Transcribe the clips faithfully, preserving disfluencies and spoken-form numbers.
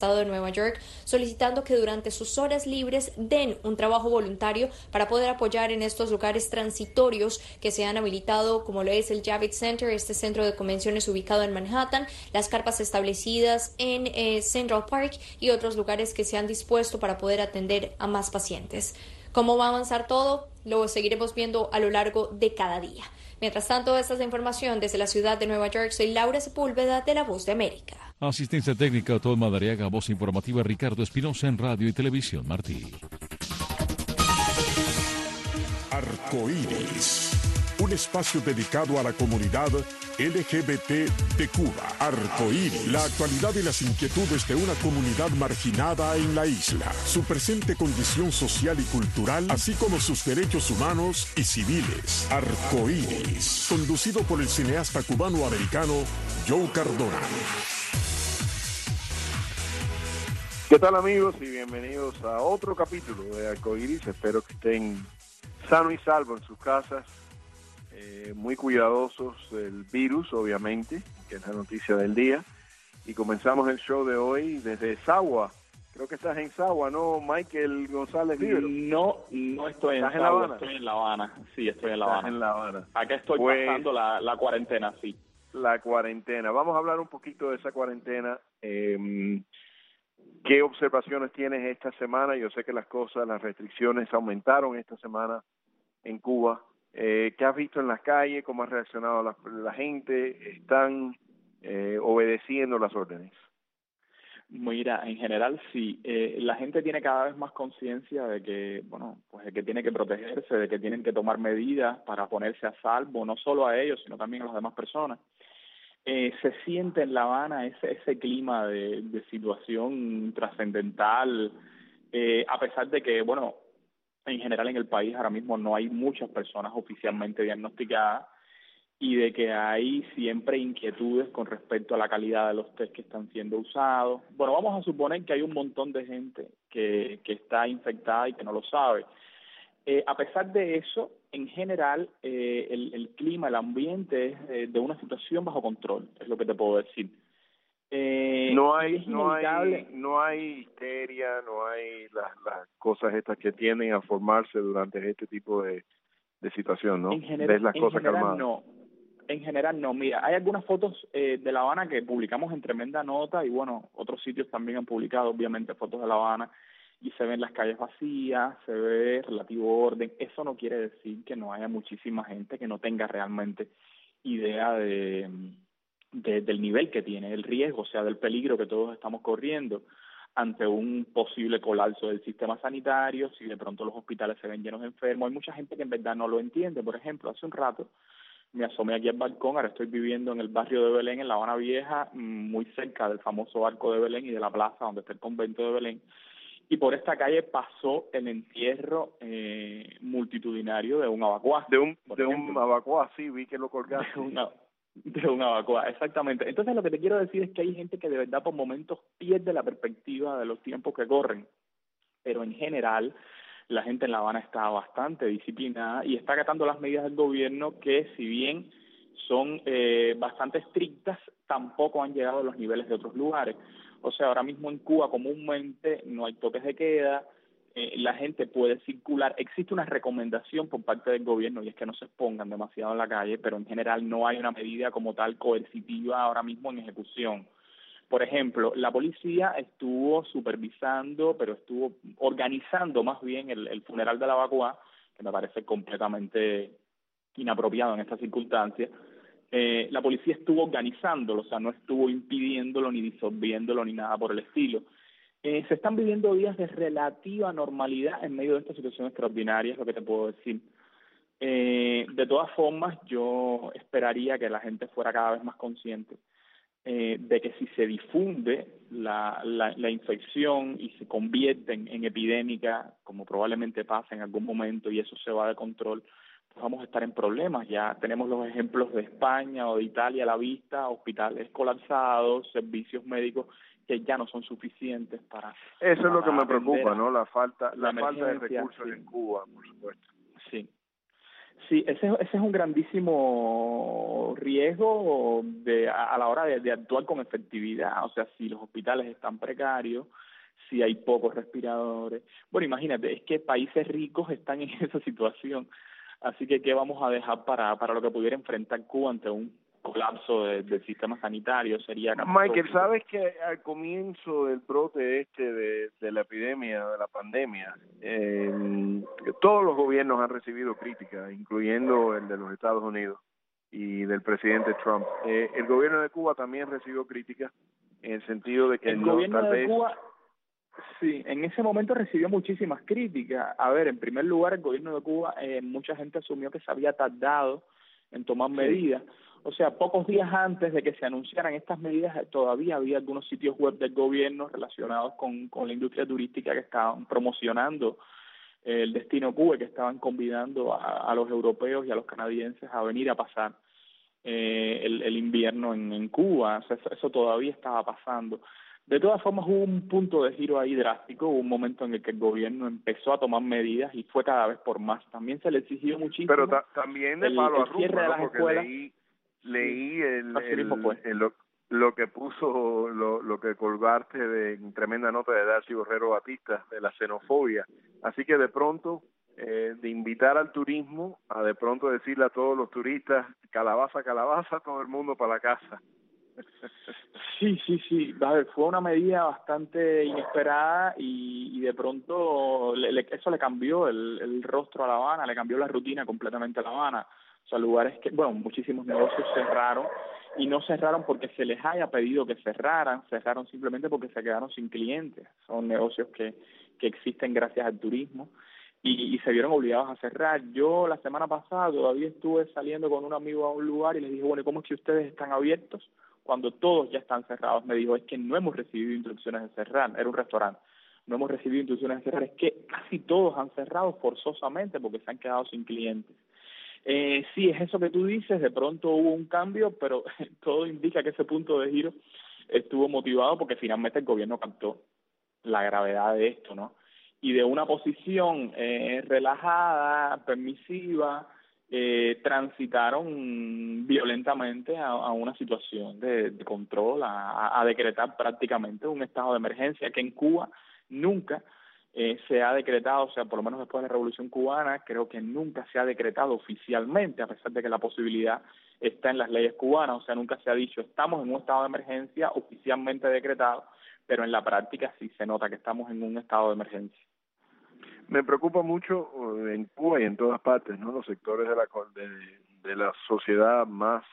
Estado de Nueva York, solicitando que durante sus horas libres den un trabajo voluntario para poder apoyar en estos lugares transitorios que se han habilitado, como lo es el Javits Center, este centro de convenciones ubicado en Manhattan, las carpas establecidas en eh, Central Park y otros lugares que se han dispuesto para poder atender a más pacientes. ¿Cómo va a avanzar todo? Lo seguiremos viendo a lo largo de cada día. Mientras tanto, esta es la información desde la ciudad de Nueva York. Soy Laura Sepúlveda de La Voz de América. Asistencia técnica, Tom Madariaga, voz informativa, Ricardo Espinosa en Radio y Televisión Martí. Arcoíris, un espacio dedicado a la comunidad L G B T de Cuba. Arcoíris, la actualidad y las inquietudes de una comunidad marginada en la isla, su presente condición social y cultural, así como sus derechos humanos y civiles. Arcoíris, conducido por el cineasta cubano-americano Joe Cardona. ¿Qué tal, amigos? Y bienvenidos a otro capítulo de Arcoíris. Espero que estén sanos y salvos en sus casas, eh, muy cuidadosos del virus, obviamente, que es la noticia del día. Y comenzamos el show de hoy desde Sagua. Creo que estás en Sagua, ¿no, Michael González Rivero? No, no estoy en ¿Estás Sagua, en La Habana? estoy en La Habana. Sí, estoy en La Estás Habana. en La Habana. Acá estoy Pues, pasando la, la cuarentena, sí. La cuarentena. Vamos a hablar un poquito de esa cuarentena. Eh, ¿Qué observaciones tienes esta semana? Yo sé que las cosas, las restricciones aumentaron esta semana en Cuba. Eh, ¿Qué has visto en las calles? ¿Cómo ha reaccionado la, la gente? ¿Están eh, obedeciendo las órdenes? Mira, en general sí. Eh, la gente tiene cada vez más conciencia de que, bueno, pues de que tiene que protegerse, de que tienen que tomar medidas para ponerse a salvo, no solo a ellos, sino también a las demás personas. Eh, se siente en La Habana ese, ese clima de, de situación trascendental, eh, a pesar de que, bueno, en general en el país ahora mismo no hay muchas personas oficialmente diagnosticadas y de que hay siempre inquietudes con respecto a la calidad de los test que están siendo usados. Bueno, vamos a suponer que hay un montón de gente que, que está infectada y que no lo sabe. Eh, a pesar de eso, en general, eh, el, el clima, el ambiente es de, de una situación bajo control, es lo que te puedo decir. Eh, no hay, es no inevitable. hay, no hay histeria, no hay las, las cosas estas que tienden a formarse durante este tipo de, de situación, ¿no? En general, Ves las en cosas general calmadas. no. En general no. Mira, hay algunas fotos eh, de La Habana que publicamos en tremenda nota y bueno, otros sitios también han publicado obviamente fotos de La Habana y se ven las calles vacías, se ve relativo orden. Eso no quiere decir que no haya muchísima gente que no tenga realmente idea de, de del nivel que tiene, el riesgo, o sea, del peligro que todos estamos corriendo ante un posible colapso del sistema sanitario, si de pronto los hospitales se ven llenos de enfermos. Hay mucha gente que en verdad no lo entiende. Por ejemplo, hace un rato me asomé aquí al balcón, ahora estoy viviendo en el barrio de Belén, en La Habana Vieja, muy cerca del famoso Arco de Belén y de la plaza donde está el convento de Belén, y por esta calle pasó el entierro eh, multitudinario de un abacuá. De un, por de ejemplo. un abacuá, sí, vi que lo colgaste. De una, de un abacuá, exactamente. Entonces lo que te quiero decir es que hay gente que de verdad por momentos pierde la perspectiva de los tiempos que corren, pero en general la gente en La Habana está bastante disciplinada y está acatando las medidas del gobierno que, si bien son eh, bastante estrictas, tampoco han llegado a los niveles de otros lugares. O sea, ahora mismo en Cuba comúnmente no hay toques de queda, eh, la gente puede circular. Existe una recomendación por parte del gobierno y es que no se expongan demasiado en la calle, pero en general no hay una medida como tal coercitiva ahora mismo en ejecución. Por ejemplo, la policía estuvo supervisando, pero estuvo organizando más bien el, el funeral de la Abacuá, que me parece completamente inapropiado en estas circunstancias. Eh, la policía estuvo organizándolo, o sea, no estuvo impidiéndolo, ni disolviéndolo, ni nada por el estilo. Eh, se están viviendo días de relativa normalidad en medio de esta situación extraordinaria, es lo que te puedo decir. Eh, de todas formas, yo esperaría que la gente fuera cada vez más consciente Eh, de que si se difunde la, la, la infección y se convierte en, en epidémica, como probablemente pasa en algún momento y eso se va de control, pues vamos a estar en problemas. Ya tenemos los ejemplos de España o de Italia a la vista, hospitales colapsados, servicios médicos que ya no son suficientes para... Eso para es lo que me preocupa, ¿no? La falta, la, la falta de emergencia, recursos sí. en Cuba, por supuesto. Sí. Sí, ese, ese es un grandísimo riesgo de, a, a la hora de, de actuar con efectividad. O sea, si los hospitales están precarios, si hay pocos respiradores. Bueno, imagínate, es que países ricos están en esa situación. Así que, ¿qué vamos a dejar para, para lo que pudiera enfrentar Cuba ante un colapso de, del sistema sanitario? Sería Michael, ¿sabes que al comienzo del brote este de, de la epidemia, de la pandemia, eh, todos los gobiernos han recibido críticas, incluyendo el de los Estados Unidos y del presidente Trump? Eh, el gobierno de Cuba también recibió críticas en el sentido de que el no, gobierno tal de vez... Cuba, sí, en ese momento recibió muchísimas críticas. A ver, en primer lugar, el gobierno de Cuba, eh, mucha gente asumió que se había tardado en tomar Sí. medidas. O sea, pocos días antes de que se anunciaran estas medidas, todavía había algunos sitios web del gobierno relacionados con, con la industria turística que estaban promocionando eh, el destino Cuba, que estaban convidando a, a los europeos y a los canadienses a venir a pasar eh, el, el invierno en, en Cuba. O sea, eso, eso todavía estaba pasando. De todas formas, hubo un punto de giro ahí drástico, hubo un momento en el que el gobierno empezó a tomar medidas y fue cada vez por más. También se le exigió muchísimo. Pero ta también de el, palo el a cierre rumba, de ¿no? las Porque escuelas. leí, leí el, Así el, mismo fue. el- lo, lo que puso, lo, lo que colgaste de en tremenda nota de Darcy Borrero Batista, de la xenofobia. Así que de pronto, eh, de invitar al turismo, a de pronto decirle a todos los turistas, calabaza, calabaza, todo el mundo para la casa. Sí, sí, sí. A ver, fue una medida bastante inesperada y, y de pronto le, le, eso le cambió el, el rostro a La Habana, le cambió la rutina completamente a La Habana. O sea, lugares que, bueno, muchísimos negocios cerraron y no cerraron porque se les haya pedido que cerraran, cerraron simplemente porque se quedaron sin clientes. Son negocios que, que existen gracias al turismo y, y se vieron obligados a cerrar. Yo la semana pasada todavía estuve saliendo con un amigo a un lugar y les dije, bueno, ¿y cómo es que ustedes están abiertos cuando todos ya están cerrados? Me dijo, es que no hemos recibido instrucciones de cerrar. Era un restaurante. No hemos recibido instrucciones de cerrar. Es que casi todos han cerrado forzosamente porque se han quedado sin clientes. Eh, sí, es eso que tú dices, de pronto hubo un cambio, pero todo indica que ese punto de giro estuvo motivado porque finalmente el gobierno captó la gravedad de esto, ¿no? Y de una posición eh, relajada, permisiva, eh, transitaron violentamente a, a una situación de, de control, a, a decretar prácticamente un estado de emergencia que en Cuba nunca eh, se ha decretado, o sea, por lo menos después de la Revolución Cubana, creo que nunca se ha decretado oficialmente, a pesar de que la posibilidad está en las leyes cubanas, o sea, nunca se ha dicho, estamos en un estado de emergencia oficialmente decretado, pero en la práctica sí se nota que estamos en un estado de emergencia. Me preocupa mucho uh, en Cuba y en todas partes, ¿no? Los sectores de la de, de la sociedad más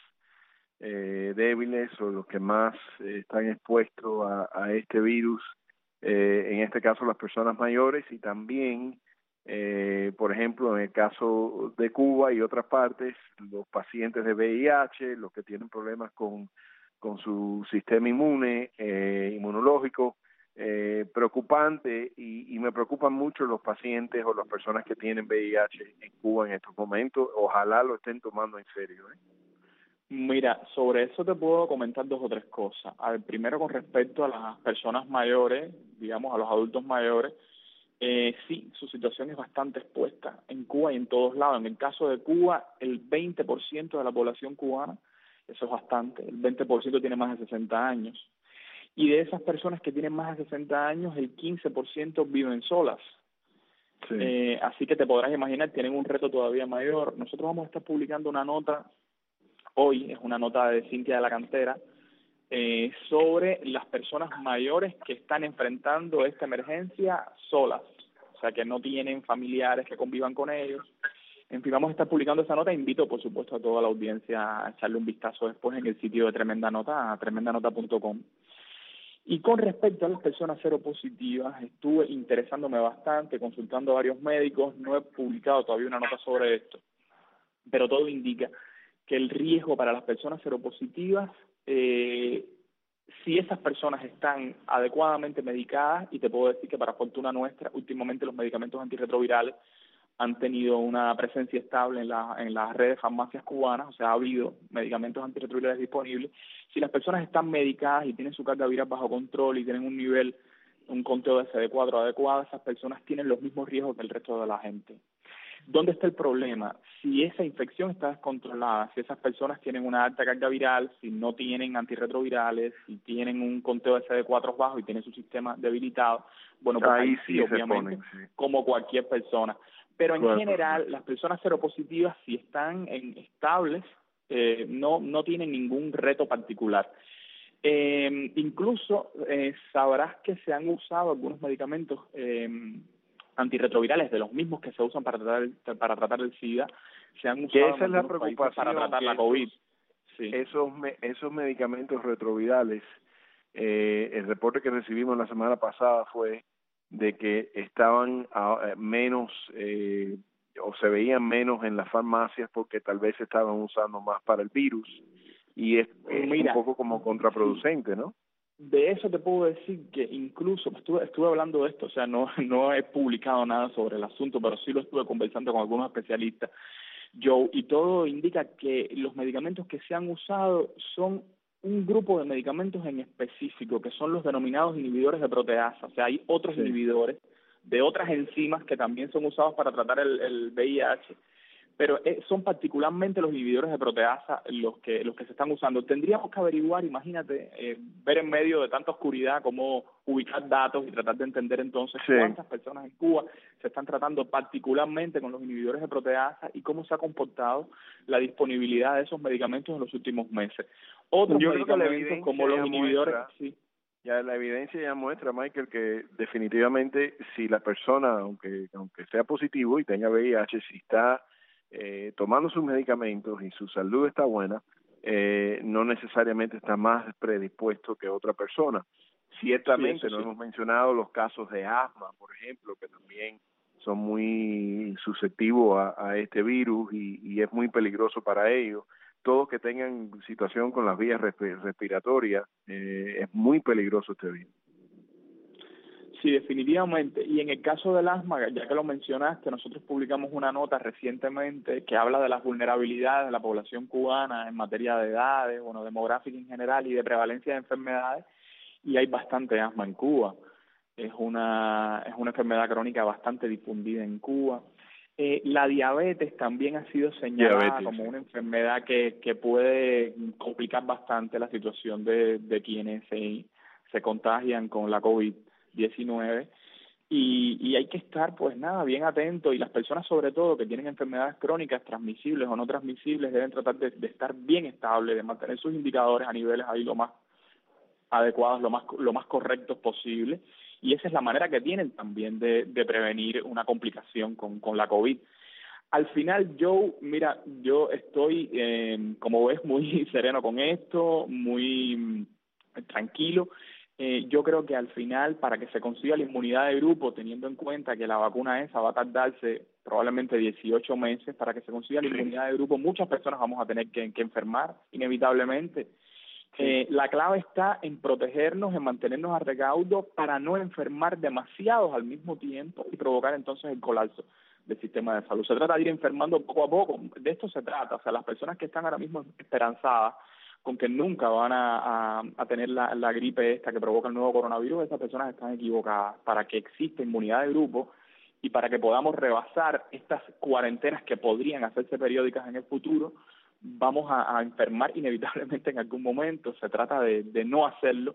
eh, débiles o los que más eh, están expuestos a, a este virus, eh, en este caso las personas mayores y también, eh, por ejemplo, en el caso de Cuba y otras partes, los pacientes de V I H, los que tienen problemas con, con su sistema inmune, eh, inmunológico, eh, preocupante y, y me preocupan mucho los pacientes o las personas que tienen V I H en Cuba en estos momentos. Ojalá lo estén tomando en serio, ¿eh? Mira, sobre eso te puedo comentar dos o tres cosas. A ver, primero con respecto a las personas mayores, digamos a los adultos mayores, eh, sí, su situación es bastante expuesta en Cuba y en todos lados. En el caso de Cuba, el veinte por ciento de la población cubana, eso es bastante, el veinte por ciento tiene más de sesenta años. Y de esas personas que tienen más de sesenta años, el quince por ciento viven solas. Sí. Eh, así que te podrás imaginar, tienen un reto todavía mayor. Nosotros vamos a estar publicando una nota hoy, es una nota de Cintia de la Cantera, eh, sobre las personas mayores que están enfrentando esta emergencia solas, o sea, que no tienen familiares que convivan con ellos. En fin, vamos a estar publicando esa nota. Invito, por supuesto, a toda la audiencia a echarle un vistazo después en el sitio de Tremenda Nota, tremenda nota punto com. Y con respecto a las personas seropositivas, estuve interesándome bastante, consultando a varios médicos, no he publicado todavía una nota sobre esto, pero todo indica que el riesgo para las personas seropositivas, eh, si esas personas están adecuadamente medicadas, y te puedo decir que para fortuna nuestra, últimamente los medicamentos antirretrovirales han tenido una presencia estable en, la, en las redes de farmacias cubanas, o sea, ha habido medicamentos antirretrovirales disponibles. Si las personas están medicadas y tienen su carga viral bajo control y tienen un nivel, un conteo de C D cuatro adecuado, esas personas tienen los mismos riesgos que el resto de la gente. ¿Dónde está el problema? Si esa infección está descontrolada, si esas personas tienen una alta carga viral, si no tienen antirretrovirales, si tienen un conteo de C D cuatro bajo y tienen su sistema debilitado, bueno, pues ahí, ahí sí, obviamente, ponen, sí. como cualquier persona. Pero en claro, general, las personas seropositivas, si están en estables, eh, no, no tienen ningún reto particular. Eh, incluso eh, sabrás que se han usado algunos medicamentos eh, antirretrovirales de los mismos que se usan para tratar el, para tratar el SIDA, se han usado esa es la preocupación para tratar la COVID. Sí. Esos me, esos medicamentos retrovirales, eh, el reporte que recibimos la semana pasada fue de que estaban a, menos eh, o se veían menos en las farmacias porque tal vez se estaban usando más para el virus y es, es Mira, un poco como contraproducente, ¿no? De eso te puedo decir que incluso estuve, estuve hablando de esto, o sea, no, no he publicado nada sobre el asunto, pero sí lo estuve conversando con algunos especialistas, Joe, y todo indica que los medicamentos que se han usado son un grupo de medicamentos en específico, que son los denominados inhibidores de proteasa, o sea, hay otros sí. inhibidores de otras enzimas que también son usados para tratar el, el V I H, pero eh, son particularmente los inhibidores de proteasa los que los que se están usando. Tendríamos que averiguar, imagínate, eh, ver en medio de tanta oscuridad cómo ubicar datos y tratar de entender entonces sí. cuántas personas en Cuba se están tratando particularmente con los inhibidores de proteasa y cómo se ha comportado la disponibilidad de esos medicamentos en los últimos meses. Otros Yo medicamentos como los inhibidores... Muestra, sí. Ya la evidencia ya muestra, Michael, que definitivamente si la persona, aunque aunque sea positivo y tenga V I H, si está Eh, tomando sus medicamentos y su salud está buena, eh, no necesariamente está más predispuesto que otra persona. Ciertamente, sí, no sí. hemos mencionado los casos de asma, por ejemplo, que también son muy susceptibles a, a este virus y, y es muy peligroso para ellos. Todos que tengan situación con las vías resp- respiratorias, eh, es muy peligroso este virus. Sí, definitivamente. Y en el caso del asma, ya que lo mencionaste, nosotros publicamos una nota recientemente que habla de las vulnerabilidades de la población cubana en materia de edades, bueno, demográfica en general y de prevalencia de enfermedades, y hay bastante asma en Cuba. Es una, es una enfermedad crónica bastante difundida en Cuba. Eh, la diabetes también ha sido señalada diabetes, como sí. una enfermedad que, que puede complicar bastante la situación de, de quienes se, se contagian con la COVID diecinueve y, y hay que estar pues nada bien atento y las personas sobre todo que tienen enfermedades crónicas transmisibles o no transmisibles deben tratar de, de estar bien estables, de mantener sus indicadores a niveles ahí lo más adecuados, lo más lo más correctos posible y esa es la manera que tienen también de, de prevenir una complicación con, con la COVID. Al final, Joe, mira, yo estoy, eh, como ves, muy sereno con esto, muy eh, tranquilo. Eh, yo creo que al final, para que se consiga la inmunidad de grupo, teniendo en cuenta que la vacuna esa va a tardarse probablemente dieciocho meses, para que se consiga la inmunidad de grupo, muchas personas vamos a tener que, que enfermar, inevitablemente. Sí. Eh, la clave está en protegernos, en mantenernos a recaudo para no enfermar demasiados al mismo tiempo y provocar entonces el colapso del sistema de salud. Se trata de ir enfermando poco a poco, de esto se trata, o sea, las personas que están ahora mismo esperanzadas con que nunca van a, a, a tener la, la gripe esta que provoca el nuevo coronavirus, esas personas están equivocadas. Para que exista inmunidad de grupo y para que podamos rebasar estas cuarentenas que podrían hacerse periódicas en el futuro, vamos a, a enfermar inevitablemente en algún momento. Se trata de, de no hacerlo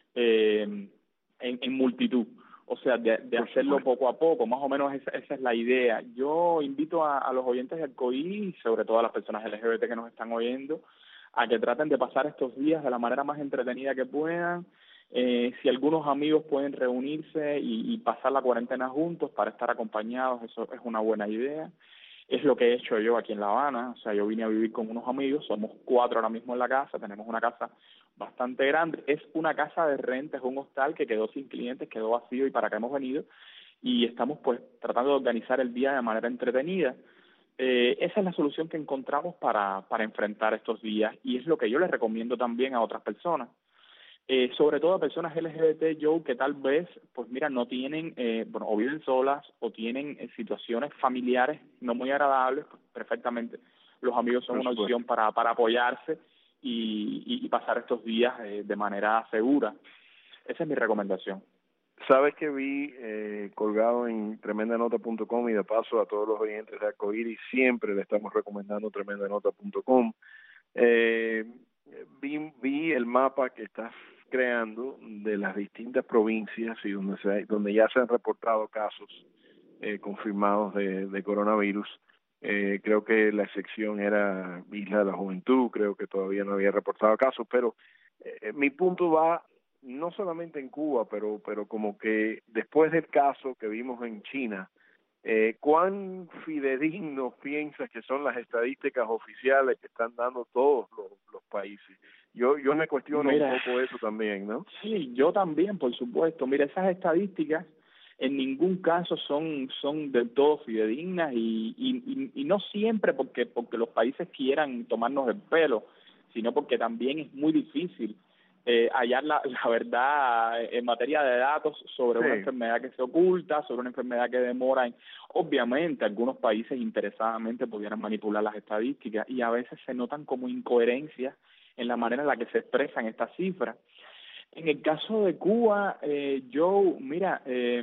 eh, en, en multitud, o sea, de, de hacerlo poco a poco, más o menos esa, esa es la idea. Yo invito a, a los oyentes de Arcoíris, y sobre todo a las personas L G B T que nos están oyendo, a que traten de pasar estos días de la manera más entretenida que puedan. Eh, si algunos amigos pueden reunirse y, y pasar la cuarentena juntos para estar acompañados, eso es una buena idea. Es lo que he hecho yo aquí en La Habana, o sea, yo vine a vivir con unos amigos, somos cuatro ahora mismo en la casa, tenemos una casa bastante grande, es una casa de renta, es un hostal que quedó sin clientes, quedó vacío y para acá hemos venido, y estamos pues tratando de organizar el día de manera entretenida. Eh, esa es la solución que encontramos para, para enfrentar estos días y es lo que yo les recomiendo también a otras personas, eh, sobre todo a personas L G B T, Joe, que tal vez, pues mira, no tienen, eh, bueno, o viven solas o tienen eh, situaciones familiares no muy agradables, pues perfectamente los amigos son una opción para, para apoyarse y, y, y pasar estos días eh, de manera segura. Esa es mi recomendación. Sabes que vi eh, colgado en tremenda nota punto com, y de paso a todos los oyentes de Arcoíris siempre le estamos recomendando tremenda nota punto com. Eh, vi, vi el mapa que estás creando de las distintas provincias y donde, se, donde ya se han reportado casos eh, confirmados de, de coronavirus. Eh, creo que la excepción era Isla de la Juventud, creo que todavía no había reportado casos, pero eh, mi punto va no solamente en Cuba, pero pero como que después del caso que vimos en China, eh, ¿cuán fidedignos piensas que son las estadísticas oficiales que están dando todos los, los países? Yo yo me cuestiono Mira, un poco eso también, ¿no? Sí, yo también, por supuesto. Mira, esas estadísticas en ningún caso son son del todo fidedignas y, y, y, y no siempre porque porque los países quieran tomarnos el pelo, sino porque también es muy difícil Eh, hallar la, la verdad en materia de datos sobre sí. una enfermedad que se oculta, sobre una enfermedad que demora. En, obviamente, algunos países interesadamente pudieran manipular las estadísticas y a veces se notan como incoherencias en la manera en la que se expresan estas cifras. En el caso de Cuba, eh, Joe, mira, eh,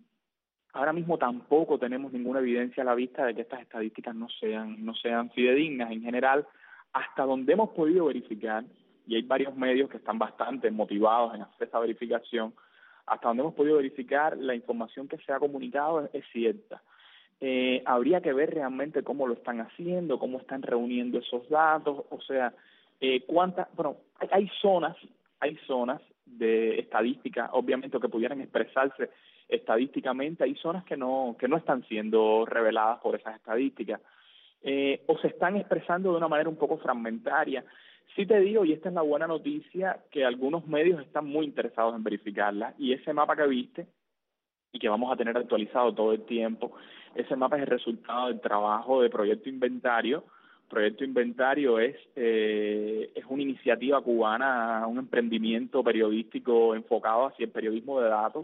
ahora mismo tampoco tenemos ninguna evidencia a la vista de que estas estadísticas no sean, no sean fidedignas. En general, hasta donde hemos podido verificar, y hay varios medios que están bastante motivados en hacer esa verificación, hasta donde hemos podido verificar, la información que se ha comunicado es, es cierta. Eh, habría que ver realmente cómo lo están haciendo, cómo están reuniendo esos datos, o sea, eh, cuántas, bueno, hay, hay zonas, hay zonas de estadística, obviamente, que pudieran expresarse estadísticamente, hay zonas que no, que no están siendo reveladas por esas estadísticas, eh, o se están expresando de una manera un poco fragmentaria. Sí te digo, y esta es la buena noticia, que algunos medios están muy interesados en verificarla, y ese mapa que viste, y que vamos a tener actualizado todo el tiempo, ese mapa es el resultado del trabajo de Proyecto Inventario. Proyecto Inventario es, eh, es una iniciativa cubana, un emprendimiento periodístico enfocado hacia el periodismo de datos.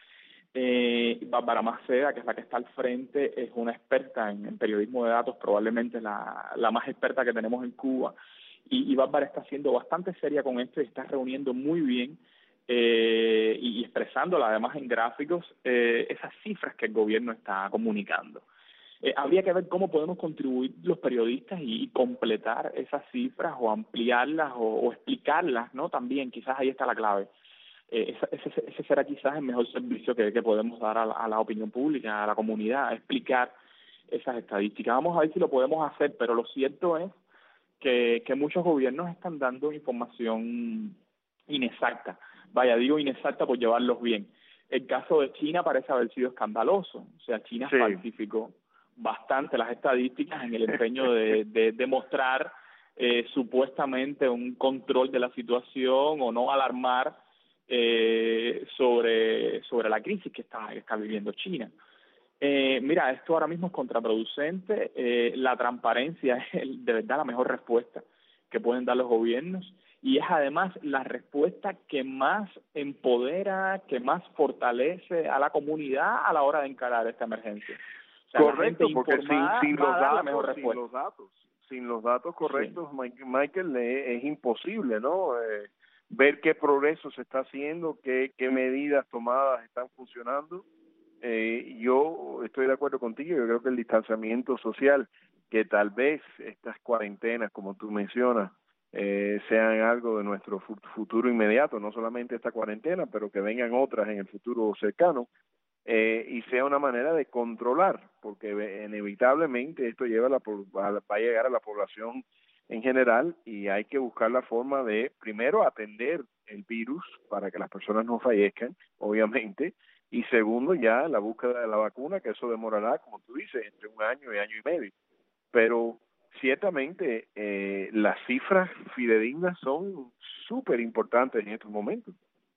Eh, Bárbara Maceda, que es la que está al frente, es una experta en, en periodismo de datos, probablemente la, la más experta que tenemos en Cuba. Y, y Bárbara está siendo bastante seria con esto y está reuniendo muy bien eh, y, y expresándola además en gráficos eh, esas cifras que el gobierno está comunicando. Eh, habría que ver cómo podemos contribuir los periodistas y, y completar esas cifras o ampliarlas o, o explicarlas, ¿no? También, quizás ahí está la clave. Eh, ese, ese, ese será quizás el mejor servicio que, que podemos dar a la, a la opinión pública, a la comunidad, explicar esas estadísticas. Vamos a ver si lo podemos hacer, pero lo cierto es que, que muchos gobiernos están dando información inexacta. Vaya, digo inexacta por llevarlos bien. El caso de China parece haber sido escandaloso. O sea, China sí. falsificó bastante las estadísticas en el empeño de, de, de mostrar eh, supuestamente un control de la situación o no alarmar eh, sobre, sobre la crisis que está, que está viviendo China. Eh, mira, esto ahora mismo es contraproducente. Eh, la transparencia es de verdad la mejor respuesta que pueden dar los gobiernos y es además la respuesta que más empodera, que más fortalece a la comunidad a la hora de encarar esta emergencia. O sea, correcto, porque sin, sin, los datos, la mejor sin los datos, sin los datos correctos, sí. Michael, es imposible, ¿no? Eh, ver qué progreso se está haciendo, qué, qué medidas tomadas están funcionando. Eh, yo estoy de acuerdo contigo, yo creo que el distanciamiento social, que tal vez estas cuarentenas, como tú mencionas, eh, sean algo de nuestro futuro inmediato, no solamente esta cuarentena, pero que vengan otras en el futuro cercano, eh, y sea una manera de controlar, porque inevitablemente esto lleva a la, a la, va a llegar a la población en general y hay que buscar la forma de, primero, atender el virus para que las personas no fallezcan, obviamente, y segundo, ya la búsqueda de la vacuna, que eso demorará, como tú dices, entre un año y año y medio. Pero ciertamente eh, las cifras fidedignas son súper importantes en estos momentos.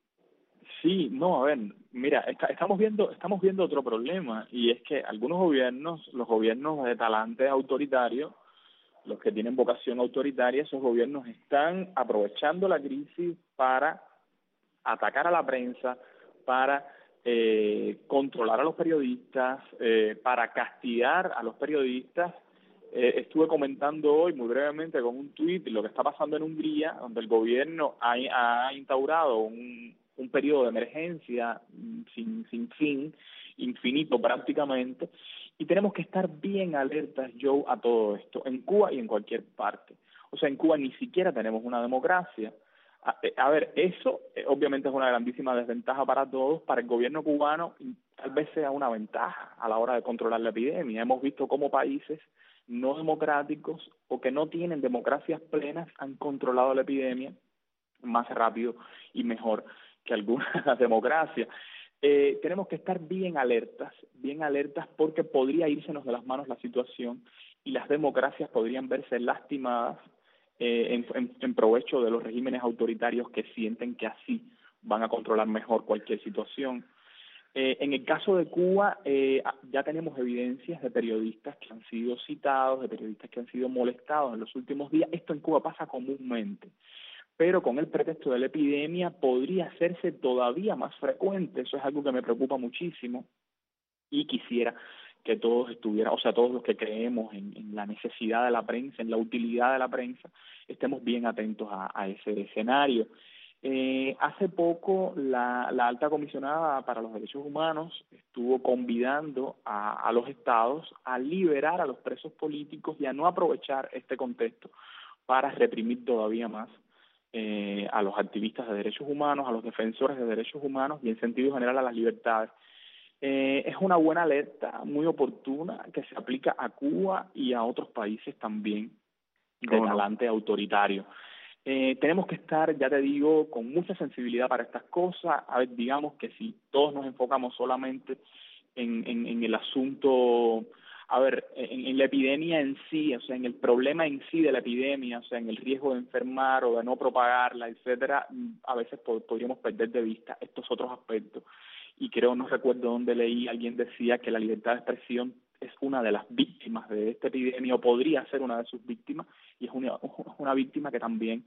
Sí, no, a ver, mira, está, estamos viendo estamos viendo otro problema y es que algunos gobiernos, los gobiernos de talante autoritario, los que tienen vocación autoritaria, esos gobiernos están aprovechando la crisis para atacar a la prensa, para eh, controlar a los periodistas, eh, para castigar a los periodistas. Eh, estuve comentando hoy muy brevemente con un tuit lo que está pasando en Hungría, donde el gobierno ha, ha instaurado un, un periodo de emergencia sin, sin fin, infinito prácticamente, y tenemos que estar bien alertas, Joe, a todo esto, en Cuba y en cualquier parte. O sea, en Cuba ni siquiera tenemos una democracia. A, a ver, eso eh, obviamente es una grandísima desventaja para todos. Para el gobierno cubano tal vez sea una ventaja a la hora de controlar la epidemia. Hemos visto cómo países no democráticos o que no tienen democracias plenas han controlado la epidemia más rápido y mejor que algunas democracias. Eh, tenemos que estar bien alertas, bien alertas porque podría írsenos de las manos la situación y las democracias podrían verse lastimadas eh, en, en, en provecho de los regímenes autoritarios que sienten que así van a controlar mejor cualquier situación. Eh, en el caso de Cuba, eh, ya tenemos evidencias de periodistas que han sido citados, de periodistas que han sido molestados en los últimos días. Esto en Cuba pasa comúnmente, pero con el pretexto de la epidemia podría hacerse todavía más frecuente. Eso es algo que me preocupa muchísimo y quisiera que todos estuvieran, o sea, todos los que creemos en, en la necesidad de la prensa, en la utilidad de la prensa, estemos bien atentos a, a ese escenario. Eh, hace poco la, la alta comisionada para los derechos humanos estuvo convidando a, a los estados a liberar a los presos políticos y a no aprovechar este contexto para reprimir todavía más eh, a los activistas de derechos humanos, a los defensores de derechos humanos y en sentido general a las libertades. Eh, es una buena alerta, muy oportuna, que se aplica a Cuba y a otros países también de talante autoritario. Eh, tenemos que estar, ya te digo, con mucha sensibilidad para estas cosas. A ver, digamos que si todos nos enfocamos solamente en, en, en el asunto, a ver, en, en la epidemia en sí, o sea, en el problema en sí de la epidemia, o sea, en el riesgo de enfermar o de no propagarla, etcétera, a veces pod- podríamos perder de vista estos otros aspectos. Y creo, no recuerdo dónde leí, alguien decía que la libertad de expresión es una de las víctimas de esta epidemia, o podría ser una de sus víctimas, y es una, una víctima que también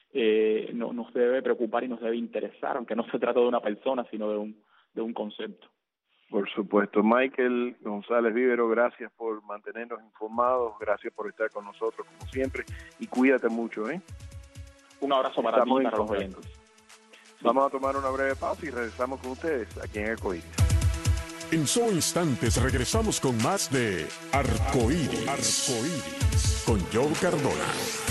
eh, no, nos debe preocupar y nos debe interesar, aunque no se trata de una persona, sino de un, de un concepto. Por supuesto. Michael González Vivero, gracias por mantenernos informados, gracias por estar con nosotros como siempre, y cuídate mucho, ¿eh? Un abrazo para ti y para los oyentes. Vamos a tomar una breve pausa y regresamos con ustedes aquí en Arcoíris. En solo instantes regresamos con más de Arcoíris, Arcoíris con Joe Cardona.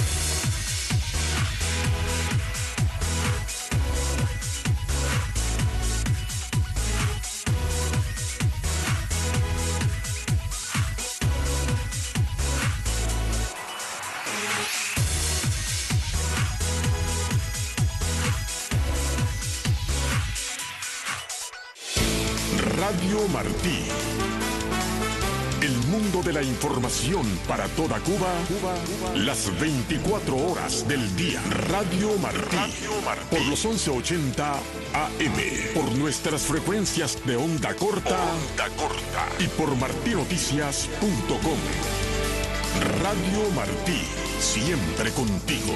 Radio Martí. El mundo de la información para toda Cuba, Cuba, Cuba. Las veinticuatro horas del día. Radio Martí. Radio Martí. Por los once ochenta A M. Por nuestras frecuencias de onda corta. Onda corta. Y por martí noticias punto com. Radio Martí. Siempre contigo.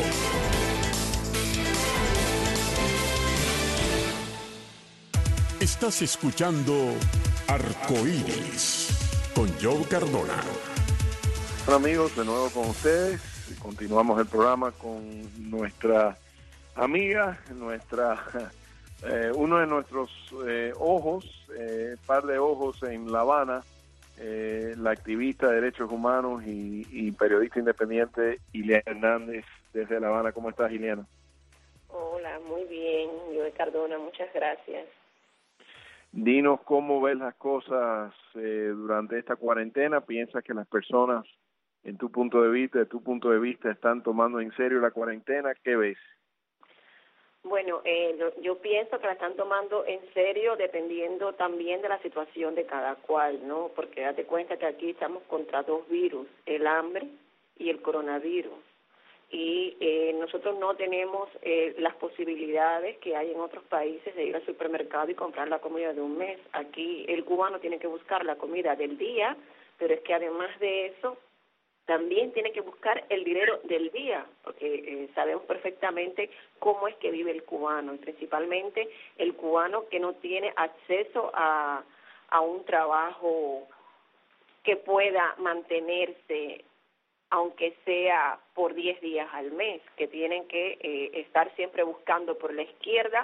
Estás escuchando Arcoíris con Joe Cardona. Bueno, amigos, de nuevo con ustedes. Continuamos el programa con nuestra amiga, nuestra eh, uno de nuestros eh, ojos, eh, par de ojos en La Habana, eh, la activista de derechos humanos y, y periodista independiente Ileana Hernández desde La Habana. ¿Cómo estás, Ileana? Hola, muy bien, Joe Cardona, muchas gracias. Dinos cómo ves las cosas eh, durante esta cuarentena. ¿Piensas que las personas, en tu punto de vista, de tu punto de vista, están tomando en serio la cuarentena? ¿Qué ves? Bueno, eh, yo pienso que la están tomando en serio dependiendo también de la situación de cada cual, ¿no? Porque date cuenta que aquí estamos contra dos virus, el hambre y el coronavirus. Y eh, nosotros no tenemos eh, las posibilidades que hay en otros países de ir al supermercado y comprar la comida de un mes. Aquí el cubano tiene que buscar la comida del día, pero es que además de eso también tiene que buscar el dinero del día, porque eh, sabemos perfectamente cómo es que vive el cubano, y principalmente el cubano que no tiene acceso a, a un trabajo que pueda mantenerse, aunque sea por diez días al mes, que tienen que eh, estar siempre buscando por la izquierda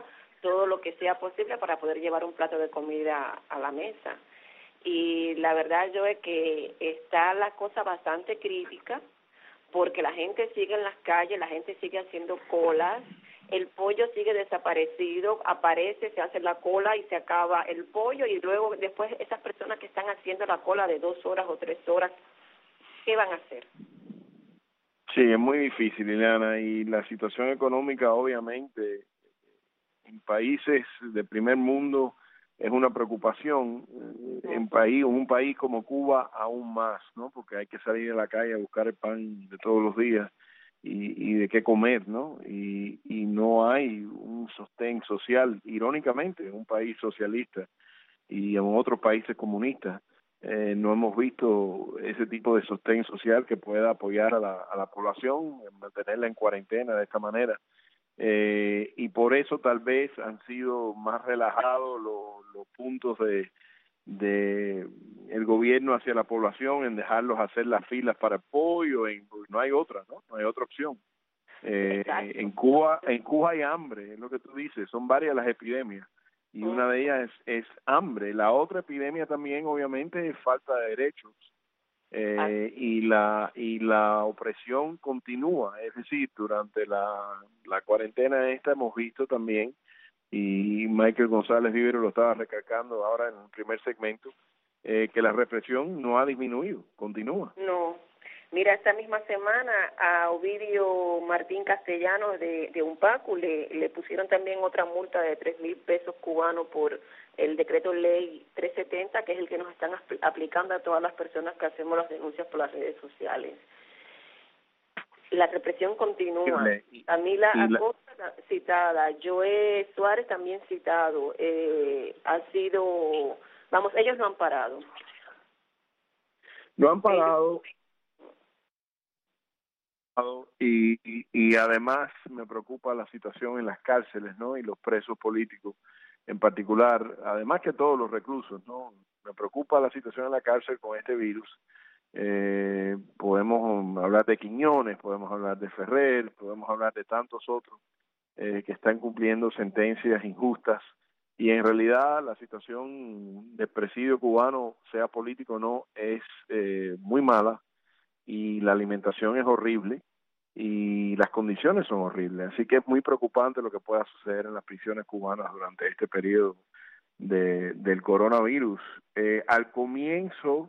todo lo que sea posible para poder llevar un plato de comida a la mesa. Y la verdad yo es que está la cosa bastante crítica porque la gente sigue en las calles, la gente sigue haciendo colas, el pollo sigue desaparecido, aparece, se hace la cola y se acaba el pollo y luego después esas personas que están haciendo la cola de dos horas o tres horas, ¿qué van a hacer? Sí, es muy difícil, Ileana, y la situación económica obviamente en países de primer mundo es una preocupación, en país, un país como Cuba aún más, ¿no? Porque hay que salir a la calle a buscar el pan de todos los días y, y de qué comer, ¿no? Y, y no hay un sostén social, irónicamente, en un país socialista y en otros países comunistas. Eh, no hemos visto ese tipo de sostén social que pueda apoyar a la, a la población, mantenerla en cuarentena de esta manera. Eh, y por eso tal vez han sido más relajados los, los puntos de, de el gobierno hacia la población en dejarlos hacer las filas para apoyo, en, no hay otra, ¿no? No hay otra opción. Eh, en Cuba, en Cuba hay hambre, es lo que tú dices, son varias las epidemias y una de ellas es, es hambre. La otra epidemia también obviamente es falta de derechos. Eh, y la y la opresión continúa, es decir, durante la, la cuarentena esta hemos visto también, y Michael González Vivero lo estaba recalcando ahora en el primer segmento, eh, que la represión no ha disminuido, continúa. No, mira, esta misma semana a Ovidio Martín Castellanos de, de Unpacu le, le pusieron también otra multa de tres mil pesos cubanos por el decreto ley trescientos setenta, que es el que nos están aplicando a todas las personas que hacemos las denuncias por las redes sociales. La represión continúa. Camila Acosta citada, Joe Suárez también citado. Eh, ha sido, vamos, ellos no han parado. No han parado. Y, y, y además me preocupa la situación en las cárceles, ¿no? Y los presos políticos en particular, además que todos los reclusos, ¿no? Me preocupa la situación en la cárcel con este virus. Eh, podemos hablar de Quiñones, podemos hablar de Ferrer, podemos hablar de tantos otros eh, que están cumpliendo sentencias injustas, y en realidad la situación del presidio cubano, sea político o no, es eh, muy mala, y la alimentación es horrible y las condiciones son horribles, así que es muy preocupante lo que pueda suceder en las prisiones cubanas durante este periodo de, del coronavirus. Eh, al comienzo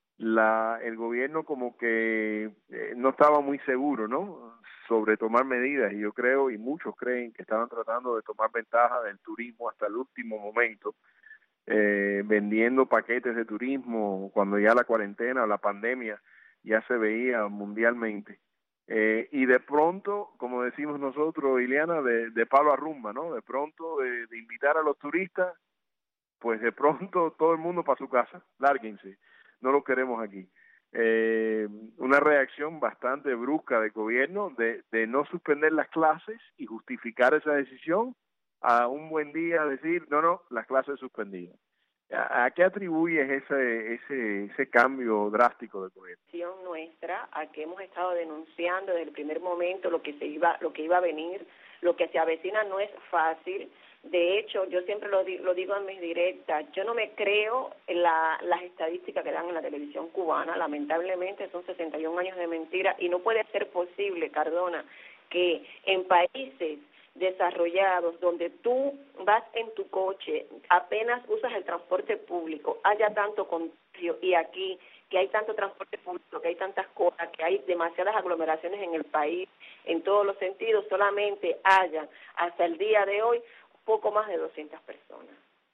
la el gobierno como que eh, no estaba muy seguro, ¿no?, sobre tomar medidas, y yo creo, y muchos creen, que estaban tratando de tomar ventaja del turismo hasta el último momento, eh, vendiendo paquetes de turismo cuando ya la cuarentena o la pandemia ya se veía mundialmente. Eh, y de pronto, como decimos nosotros, Ileana, de, de palo a rumba, ¿no? De pronto, de, de invitar a los turistas, pues de pronto todo el mundo para su casa, lárguense, no lo queremos aquí. Eh, una reacción bastante brusca del gobierno de, de no suspender las clases y justificar esa decisión a un buen día decir, no, no, las clases suspendidas. ¿A, a qué atribuyes ese, ese, ese cambio drástico del gobierno? Nuestra, a que hemos estado denunciando desde el primer momento lo que se iba, lo que iba a venir, lo que se avecina no es fácil. De hecho, yo siempre lo, di, lo digo en mis directas, yo no me creo en la, las estadísticas que dan en la televisión cubana, lamentablemente son sesenta y un años de mentira, y no puede ser posible, Cardona, que en países desarrollados donde tú vas en tu coche, apenas usas el transporte público, haya tanto contagio, y aquí que hay tanto transporte público, que hay tantas cosas, que hay demasiadas aglomeraciones en el país, en todos los sentidos, solamente haya hasta el día de hoy poco más de doscientas personas.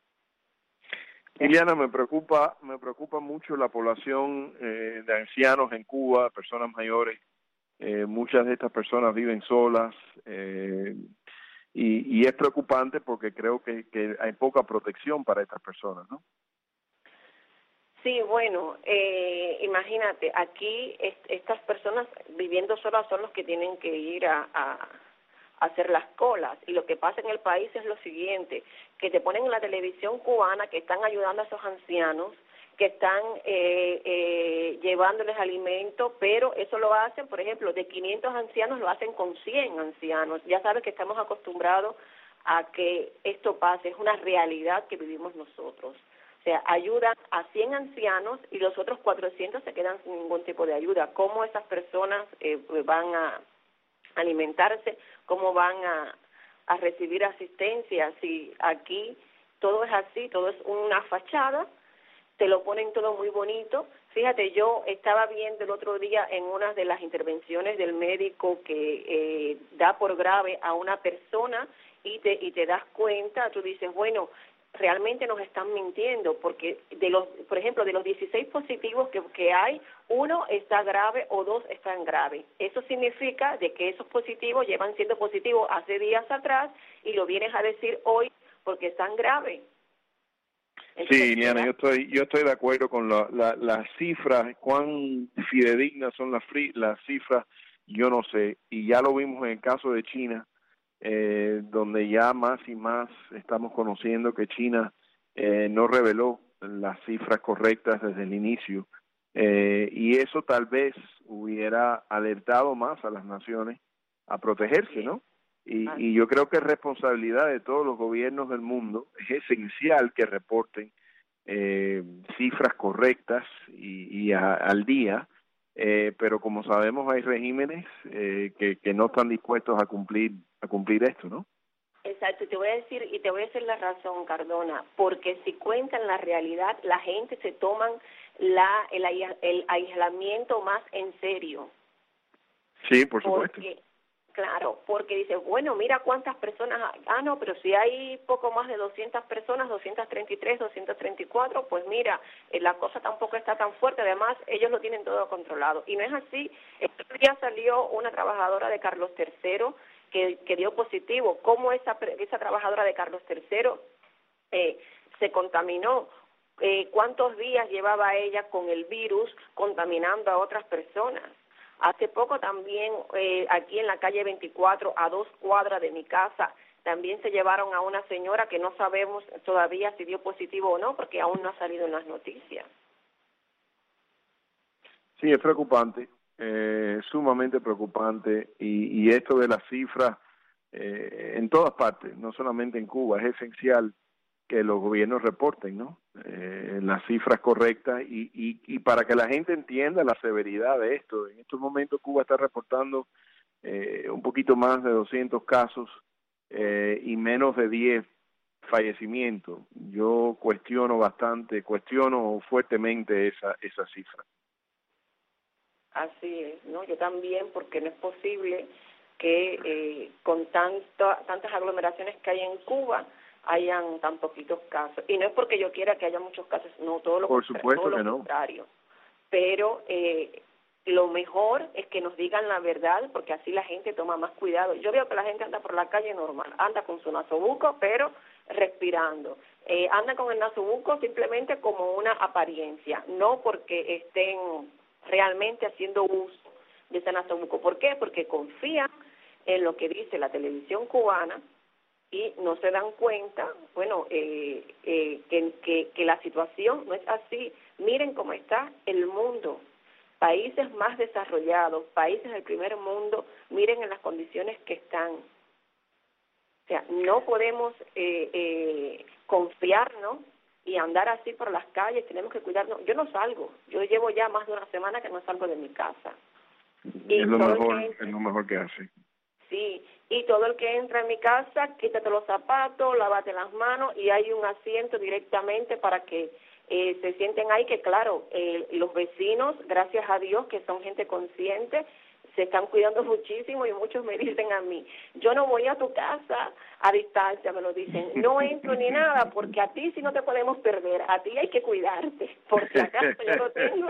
Liliana, me preocupa, me preocupa mucho la población eh, de ancianos en Cuba, personas mayores. Eh, muchas de estas personas viven solas, eh, y, y es preocupante porque creo que, que hay poca protección para estas personas, ¿no? Sí, bueno, eh, imagínate, aquí est estas personas viviendo solas son los que tienen que ir a, a, a hacer las colas, y lo que pasa en el país es lo siguiente, que te ponen en la televisión cubana que están ayudando a esos ancianos, que están eh, eh, llevándoles alimento, pero eso lo hacen, por ejemplo, de quinientos ancianos lo hacen con cien ancianos. Ya sabes que estamos acostumbrados a que esto pase, es una realidad que vivimos nosotros. O sea, ayudan a cien ancianos y los otros cuatrocientos se quedan sin ningún tipo de ayuda. ¿Cómo esas personas eh, van a alimentarse? ¿Cómo van a, a recibir asistencia? Si aquí todo es así, todo es una fachada, te lo ponen todo muy bonito. Fíjate, yo estaba viendo el otro día en una de las intervenciones del médico que eh, da por grave a una persona y te, y te das cuenta, tú dices, bueno, realmente nos están mintiendo, porque de los, por ejemplo, de los dieciséis positivos que, que hay, uno está grave o dos están graves. Eso significa de que esos positivos llevan siendo positivos hace días atrás y lo vienes a decir hoy porque están graves. Entonces, sí, Liliana, yo estoy yo estoy de acuerdo con la, la, las cifras, cuán fidedignas son las, free, las cifras, yo no sé, y ya lo vimos en el caso de China, eh, donde ya más y más estamos conociendo que China eh, no reveló las cifras correctas desde el inicio, eh, y eso tal vez hubiera alertado más a las naciones a protegerse, ¿no? Y, y yo creo que es responsabilidad de todos los gobiernos del mundo, es esencial que reporten eh, cifras correctas y, y a, al día, eh, pero como sabemos hay regímenes eh, que, que no están dispuestos a cumplir a cumplir esto, ¿no? Exacto, y te voy a decir y te voy a decir la razón, Cardona, porque si cuentan la realidad, la gente se toman la el, el aislamiento más en serio. Sí, por supuesto. Porque, claro, porque dice, bueno, mira cuántas personas hay. Ah, no, pero si hay poco más de doscientas personas, doscientos treinta y tres, doscientos treinta y cuatro, pues mira, eh, la cosa tampoco está tan fuerte, además ellos lo tienen todo controlado. Y no es así. Este día salió una trabajadora de Carlos tercero que, que dio positivo. ¿Cómo esa, esa trabajadora de Carlos tercero eh, se contaminó? Eh, ¿Cuántos días llevaba ella con el virus contaminando a otras personas? Hace poco también, eh, aquí en la calle veinticuatro, a dos cuadras de mi casa, también se llevaron a una señora que no sabemos todavía si dio positivo o no, porque aún no ha salido en las noticias. Sí, es preocupante, eh, sumamente preocupante, y, y esto de las cifras eh, en todas partes, no solamente en Cuba, es esencial que los gobiernos reporten, ¿no? Eh, las cifras correctas y, y, y para que la gente entienda la severidad de esto. En estos momentos Cuba está reportando eh, un poquito más de doscientos casos eh, y menos de diez fallecimientos. Yo cuestiono bastante, cuestiono fuertemente esa esa cifra. Así es, ¿no? Yo también, porque no es posible que eh, con tanto, tantas aglomeraciones que hay en Cuba hayan tan poquitos casos. Y no es porque yo quiera que haya muchos casos, no, todo lo, Por supuesto todo que lo no. contrario. Pero eh, lo mejor es que nos digan la verdad, porque así la gente toma más cuidado. Yo veo que la gente anda por la calle normal, anda con su nasobuco, pero respirando. Eh, anda con el nasobuco simplemente como una apariencia, no porque estén realmente haciendo uso de ese nasobuco. ¿Por qué? Porque confían en lo que dice la televisión cubana y no se dan cuenta, bueno, eh, eh, que, que, que la situación no es así. Miren cómo está el mundo. Países más desarrollados, países del primer mundo, miren en las condiciones que están. O sea, no podemos eh, eh, confiarnos y andar así por las calles, tenemos que cuidarnos. Yo no salgo, yo llevo ya más de una semana que no salgo de mi casa. Y es lo mejor, es lo mejor que hace. Sí, y todo el que entra en mi casa, quítate los zapatos, lávate las manos y hay un asiento directamente para que eh, se sienten ahí, que claro, eh, los vecinos, gracias a Dios, que son gente consciente, se están cuidando muchísimo y muchos me dicen a mí, yo no voy a tu casa a distancia, me lo dicen, no entro ni nada, porque a ti sí no te podemos perder, a ti hay que cuidarte, por si acaso yo lo tengo.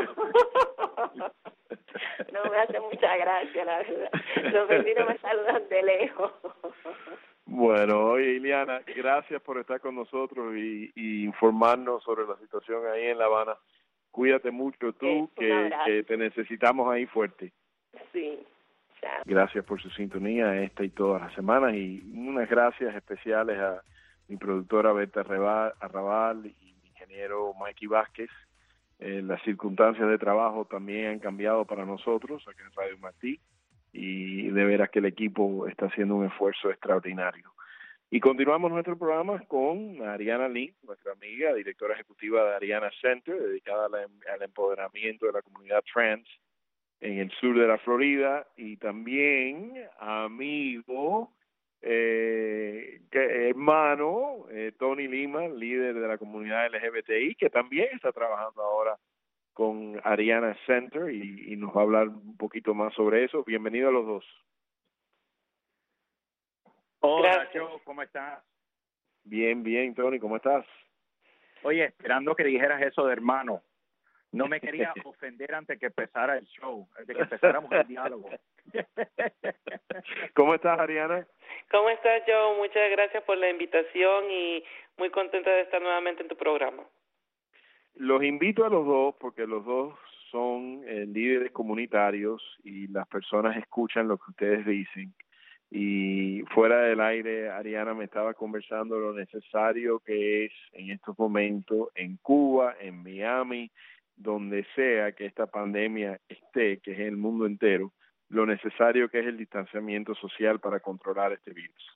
No, me hace mucha gracia, la verdad. Los vecinos me saludan de lejos. Bueno, oye, Ileana, gracias por estar con nosotros y, y informarnos sobre la situación ahí en La Habana. Cuídate mucho tú, que, que te necesitamos ahí fuerte. Sí. Chao. Gracias por su sintonía esta y todas las semanas, y unas gracias especiales a mi productora Berta Arrabal y mi ingeniero Mikey Vázquez. Eh, las circunstancias de trabajo también han cambiado para nosotros aquí en Radio Martí, y de veras que el equipo está haciendo un esfuerzo extraordinario. Y continuamos nuestro programa con Ariana Lee, nuestra amiga, directora ejecutiva de Ariana Center, dedicada al, al empoderamiento de la comunidad trans en el sur de la Florida, y también amigo, eh, que, hermano, eh, Tony Lima, líder de la comunidad L G B T I, que también está trabajando ahora con Ariana Center y, y nos va a hablar un poquito más sobre eso. Bienvenido a los dos. Hola, Joe, ¿cómo estás? Bien, bien, Tony, ¿cómo estás? Oye, esperando que dijeras eso de hermano. No me quería ofender antes que empezara el show, antes que empezáramos el diálogo. ¿Cómo estás, Ariana? ¿Cómo estás, Joe? Muchas gracias por la invitación y muy contenta de estar nuevamente en tu programa. Los invito a los dos porque los dos son eh, líderes comunitarios y las personas escuchan lo que ustedes dicen. Y fuera del aire, Ariana me estaba conversando lo necesario que es en estos momentos en Cuba, en Miami, donde sea que esta pandemia esté, que es en el mundo entero, lo necesario que es el distanciamiento social para controlar este virus.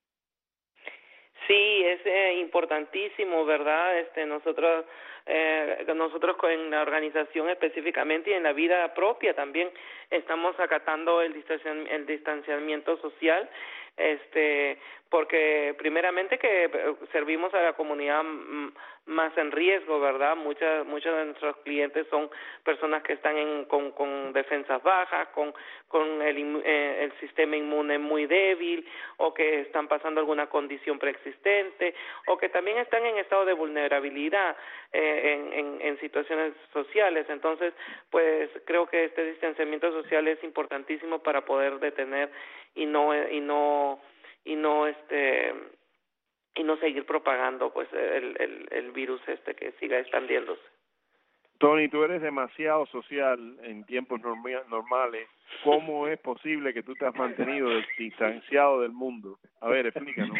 Sí, es eh, importantísimo, ¿verdad? Este, nosotros, eh, nosotros en la organización específicamente y en la vida propia también estamos acatando el distanciamiento, el distanciamiento social, este, porque primeramente que servimos a la comunidad más en riesgo, ¿verdad? Muchas, muchos de nuestros clientes son personas que están en, con, con defensas bajas, con, con el, eh, el sistema inmune muy débil, o que están pasando alguna condición preexistente, o que también están en estado de vulnerabilidad eh, en, en, en situaciones sociales. Entonces, pues creo que este distanciamiento social es importantísimo para poder detener y no y no y no este y no seguir propagando pues el, el, el virus este que siga expandiéndose. Tony, tú eres demasiado social en tiempos norm- normales. ¿Cómo es posible que tú te has mantenido distanciado del mundo? A ver, explícanos.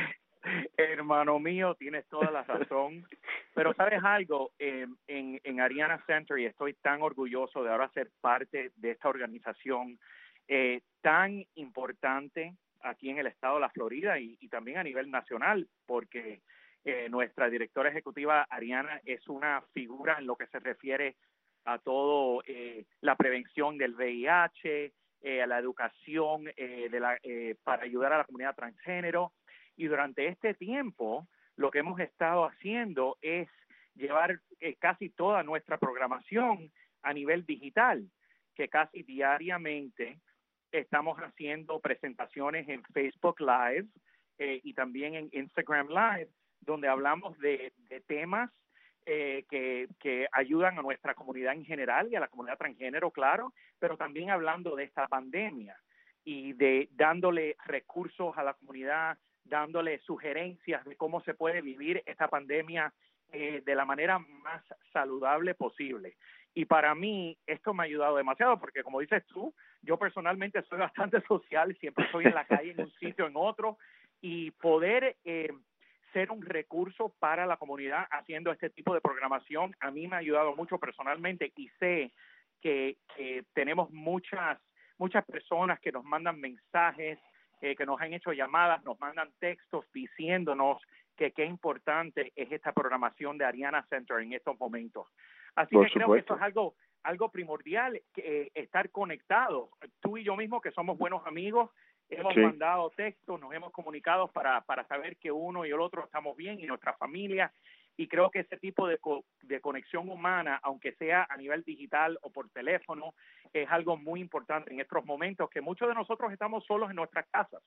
Hermano mío, tienes toda la razón. Pero ¿sabes algo? Eh, en, en Ariana Center, y estoy tan orgulloso de ahora ser parte de esta organización eh, tan importante aquí en el estado de la Florida y, y también a nivel nacional, porque eh, nuestra directora ejecutiva Ariana es una figura en lo que se refiere a todo eh, la prevención del V I H, eh, a la educación eh, de la, eh, para ayudar a la comunidad transgénero. Y durante este tiempo lo que hemos estado haciendo es llevar eh, casi toda nuestra programación a nivel digital, que casi diariamente estamos haciendo presentaciones en Facebook Live eh, y también en Instagram Live, donde hablamos de, de temas eh, que, que ayudan a nuestra comunidad en general y a la comunidad transgénero, claro, pero también hablando de esta pandemia y de dándole recursos a la comunidad, dándole sugerencias de cómo se puede vivir esta pandemia eh, de la manera más saludable posible. Y para mí esto me ha ayudado demasiado porque, como dices tú, yo personalmente soy bastante social, siempre estoy en la calle, en un sitio, en otro, y poder eh, ser un recurso para la comunidad haciendo este tipo de programación a mí me ha ayudado mucho personalmente y sé que, que tenemos muchas, muchas personas que nos mandan mensajes, eh, que nos han hecho llamadas, nos mandan textos diciéndonos que qué importante es esta programación de Ariana Center en estos momentos. Así Por que creo supuesto. que eso es algo algo primordial, que, eh, estar conectados. Tú y yo mismo, que somos buenos amigos, hemos Sí. mandado textos, nos hemos comunicado para, para saber que uno y el otro estamos bien y nuestra familia. Y creo que ese tipo de, co- de conexión humana, aunque sea a nivel digital o por teléfono, es algo muy importante en estos momentos, que muchos de nosotros estamos solos en nuestras casas.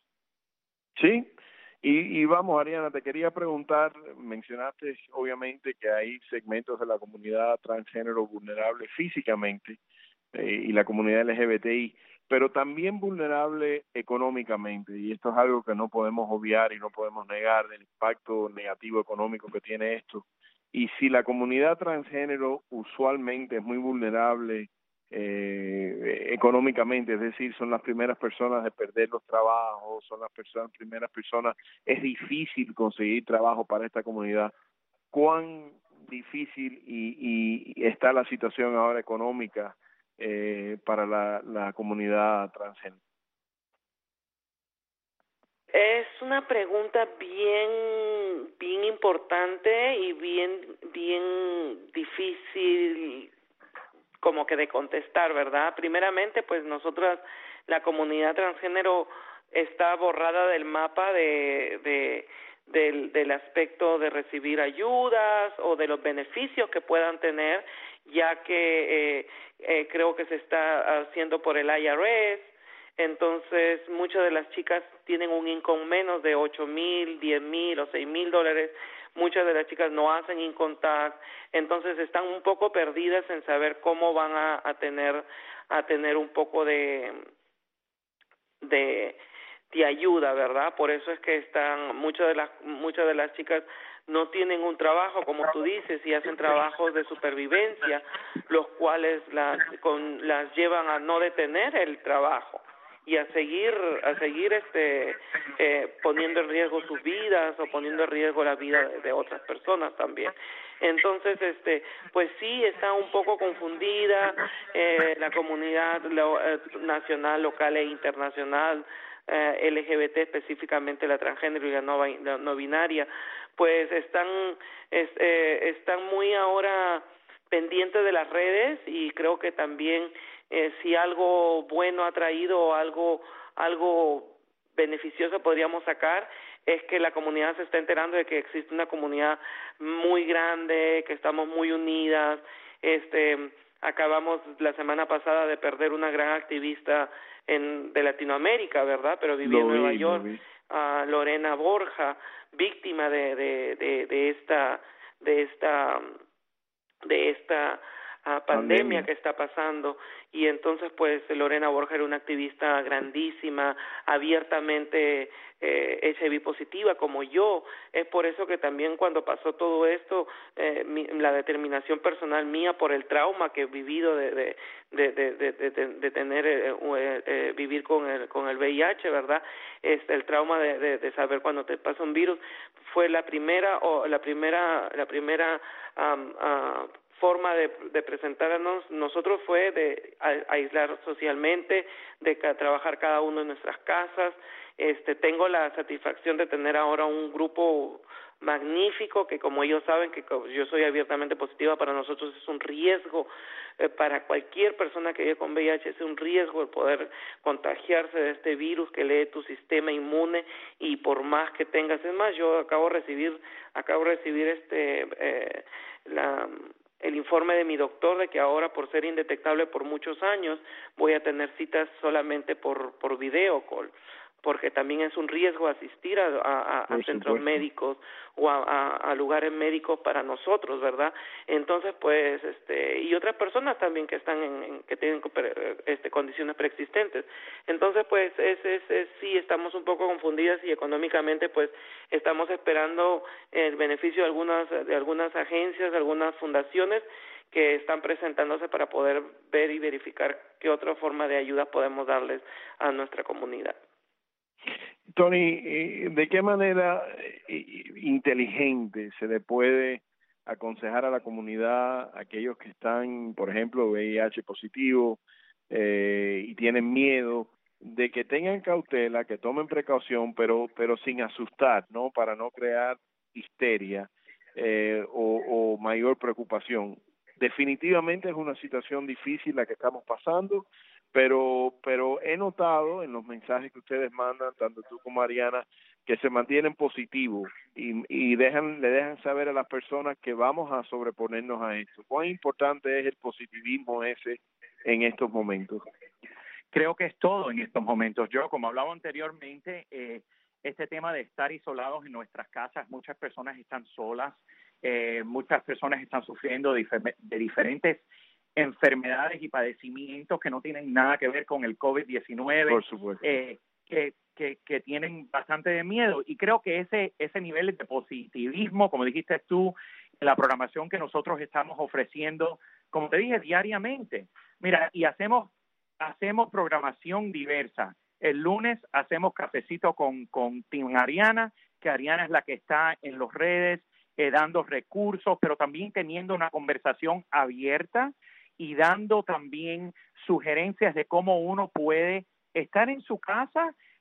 Sí, y, y vamos, Ariana, te quería preguntar, mencionaste obviamente que hay segmentos de la comunidad transgénero vulnerable físicamente eh, y la comunidad L G B T I, pero también vulnerable económicamente, y esto es algo que no podemos obviar y no podemos negar del impacto negativo económico que tiene esto. Y si la comunidad transgénero usualmente es muy vulnerable eh, económicamente, es decir, son las primeras personas de perder los trabajos, son las personas, primeras personas, es difícil conseguir trabajo para esta comunidad. ¿Cuán difícil y, y está la situación ahora económica eh, para la, la comunidad transgénero? Es una pregunta bien, bien importante y bien, bien difícil como que de contestar, ¿verdad? Primeramente, pues nosotras, la comunidad transgénero está borrada del mapa de, de del, del aspecto de recibir ayudas o de los beneficios que puedan tener, ya que eh, eh, creo que se está haciendo por el I R S. Entonces, muchas de las chicas tienen un income menos de ocho mil, diez mil o seis mil dólares. Muchas de las chicas no hacen income tax, entonces están un poco perdidas en saber cómo van a, a tener a tener un poco de de de ayuda, ¿verdad? Por eso es que están muchas de las muchas de las chicas no tienen un trabajo, como tú dices, y hacen trabajos de supervivencia, los cuales las con, las llevan a no detener el trabajo y a seguir a seguir este eh, poniendo en riesgo sus vidas o poniendo en riesgo la vida de, de otras personas también. Entonces, este, pues sí, está un poco confundida eh, la comunidad lo, eh, nacional, local e internacional, eh, L G B T, específicamente la transgénero y la no, la no binaria, pues están es, eh, están muy ahora pendientes de las redes, y creo que también eh, si algo bueno ha traído o algo algo beneficioso podríamos sacar es que la comunidad se está enterando de que existe una comunidad muy grande, que estamos muy unidas. Este, acabamos la semana pasada de perder una gran activista en de Latinoamérica, ¿verdad? Pero vivía en Nueva York, a Lorena Borja, víctima de de de, de esta de esta de esta uh, pandemia, pandemia que está pasando. Y entonces pues Lorena Borja era una activista grandísima, abiertamente eh, H I V positiva como yo. Es por eso que también cuando pasó todo esto, eh, mi, la determinación personal mía por el trauma que he vivido de de de de, de, de, de tener eh, eh, vivir con el con el V I H, ¿verdad? Este, el trauma de, de, de saber cuando te pasa un virus fue la primera o la primera la primera um, uh, forma de, de presentarnos nosotros fue de a, aislar socialmente, de ca, trabajar cada uno en nuestras casas. Este, tengo la satisfacción de tener ahora un grupo magnífico que, como ellos saben que yo soy abiertamente positiva, para nosotros es un riesgo, eh, para cualquier persona que vive con V I H es un riesgo el poder contagiarse de este virus que lee tu sistema inmune, y por más que tengas, es más, yo acabo de recibir acabo de recibir este eh, la el informe de mi doctor de que ahora, por ser indetectable por muchos años, voy a tener citas solamente por por video call, porque también es un riesgo asistir a, a, a centros médicos o a, a, a lugares médicos para nosotros, ¿verdad? Entonces, pues, este, y otras personas también que están en, en que tienen este, condiciones preexistentes. Entonces, pues, es, es, es, sí, estamos un poco confundidas, y económicamente, pues, estamos esperando el beneficio de algunas, de algunas agencias, de algunas fundaciones que están presentándose para poder ver y verificar qué otra forma de ayuda podemos darles a nuestra comunidad. Tony, ¿de qué manera inteligente se le puede aconsejar a la comunidad, a aquellos que están, por ejemplo, V I H positivo eh, y tienen miedo, de que tengan cautela, que tomen precaución, pero pero sin asustar, ¿no? Para no crear histeria eh, o, o mayor preocupación? Definitivamente es una situación difícil la que estamos pasando, pero pero he notado en los mensajes que ustedes mandan, tanto tú como Ariana, que se mantienen positivos y, y dejan le dejan saber a las personas que vamos a sobreponernos a esto. ¿Cuán importante es el positivismo ese en estos momentos? Creo que es todo en estos momentos. Yo, como hablaba anteriormente, eh, este tema de estar isolados en nuestras casas, muchas personas están solas, eh, muchas personas están sufriendo de, difer- de diferentes enfermedades y padecimientos que no tienen nada que ver con el COVID diecinueve, por supuesto, eh, que, que, que tienen bastante de miedo. Y creo que ese, ese nivel de positivismo, como dijiste tú, la programación que nosotros estamos ofreciendo, como te dije, diariamente. Mira, y hacemos hacemos programación diversa. El lunes hacemos cafecito con, con Team Ariana, que Ariana es la que está en las redes eh, dando recursos, pero también teniendo una conversación abierta y dando también sugerencias de cómo uno puede estar en su casa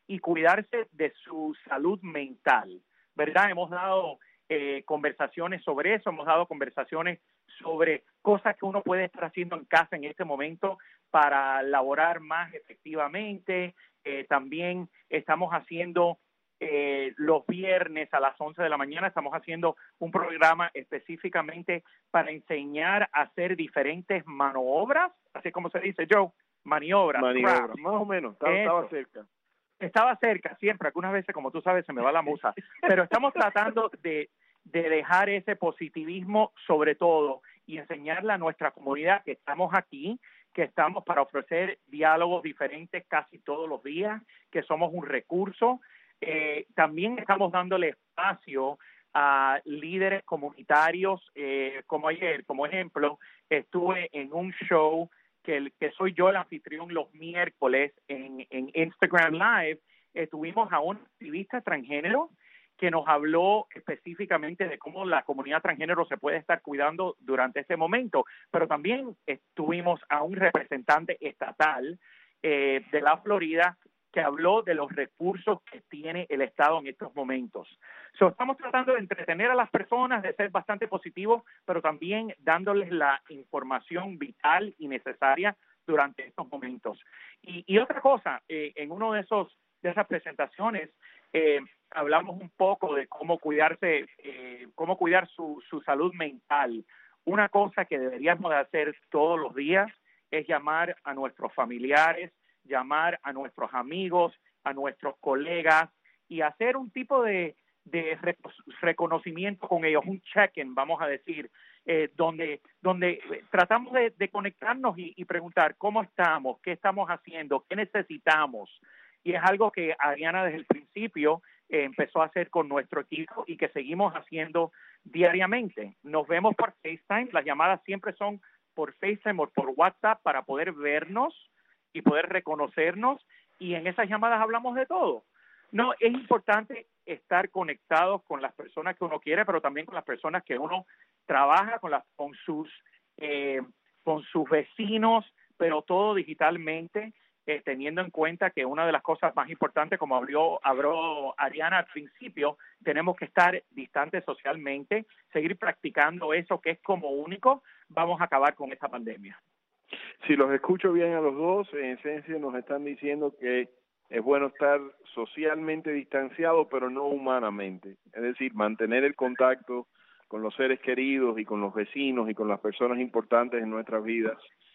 y cuidarse de su salud mental, ¿verdad? Hemos dado eh, conversaciones sobre eso, hemos dado conversaciones sobre cosas que uno puede estar haciendo en casa en este momento para laborar más efectivamente. Eh, también estamos haciendo eh, los viernes a las once de la mañana, estamos haciendo un programa específicamente para enseñar a hacer diferentes maniobras, así como se dice, Joe, maniobras. Maniobras, más o menos, estaba, estaba cerca. Estaba cerca, siempre, algunas veces, como tú sabes, se me va la musa, pero estamos tratando de, de dejar ese positivismo sobre todo y enseñarle a nuestra comunidad que estamos aquí, que estamos para ofrecer diálogos diferentes casi todos los días, que somos un recurso. Eh, también estamos dándole espacio a líderes comunitarios, eh, como ayer, como ejemplo, estuve en un show que, que soy yo el anfitrión los miércoles en, en Instagram Live. Eh, tuvimos a un activista transgénero que nos habló específicamente de cómo la comunidad transgénero se puede estar cuidando durante ese momento, pero también tuvimos a un representante estatal eh, de la Florida que habló de los recursos que tiene el Estado en estos momentos. So, estamos tratando de entretener a las personas, de ser bastante positivos, pero también dándoles la información vital y necesaria durante estos momentos. Y, y otra cosa, eh, en uno de esos de esas presentaciones, eh, hablamos un poco de cómo cuidarse, eh, cómo cuidar su, su salud mental. Una cosa que deberíamos de hacer todos los días es llamar a nuestros familiares, llamar a nuestros amigos, a nuestros colegas y hacer un tipo de, de reconocimiento con ellos, un check-in, vamos a decir, eh, donde, donde tratamos de, de conectarnos y, y preguntar cómo estamos, qué estamos haciendo, qué necesitamos. Y es algo que Ariana desde el principio eh, empezó a hacer con nuestro equipo y que seguimos haciendo diariamente. Nos vemos por FaceTime, las llamadas siempre son por FaceTime o por WhatsApp para poder vernos y poder reconocernos, y en esas llamadas hablamos de todo. No, es importante estar conectados con las personas que uno quiere, pero también con las personas que uno trabaja, con, las, con, sus, eh, con sus vecinos, pero todo digitalmente, eh, teniendo en cuenta que una de las cosas más importantes, como habló, habló Ariana al principio, tenemos que estar distantes socialmente, seguir practicando eso que es como único, vamos a acabar con esta pandemia. Si los escucho bien a los dos, en esencia nos están diciendo que es bueno estar socialmente distanciado, pero no humanamente. Es decir, mantener el contacto con los seres queridos y con los vecinos y con las personas importantes en nuestras vidas,